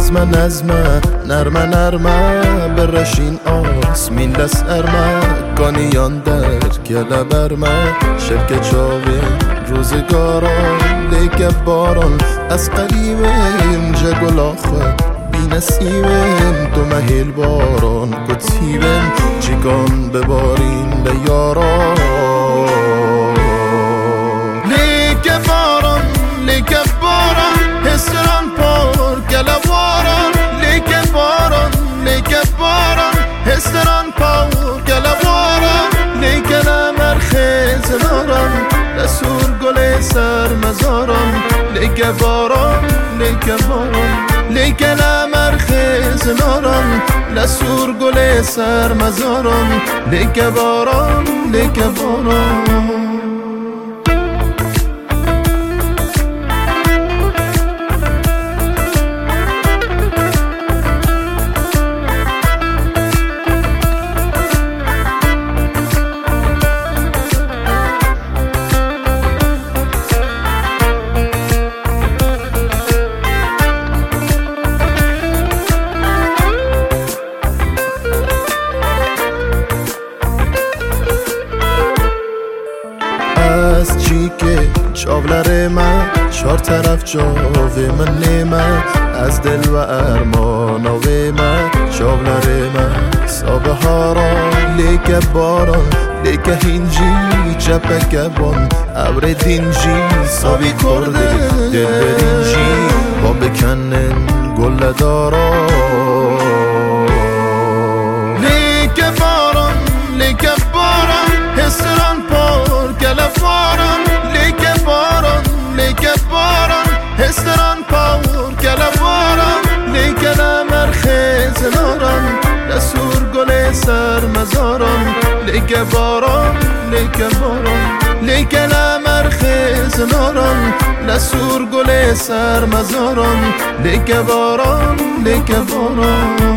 نظمه نرمه برشین آسمین دست ارمه کانیان در گله برمه شبک چاوین روزگاران لیک باران از قریبم جگل آخه بی نسیمم تو مهیل باران کتیبم چیکان ببارین به یاران لیک باران حسران پر گلواران لیک باران حسران پر گلواران لیک نمرخیز ناران لسور گل سر مزاران لیک باران لیک نمرخیز ناران لسور گل سر مزاران لیک باران از چی که چاولر من چهار طرف جاوه من نیمه از دل و ارمان آوه من چاولر من سابه ها را لیک باران لیک هینجی چپک بان ابر دینجی سابی کرده دل برینجی با بکنن گل دارا لیک باران حسران پر گلواران لیک باران حسران پر گلواران لیک نمرخیز ناران لسور گل سر مزاران لیک باران لیک نمرخیز ناران لسور گل سر مزاران لیک باران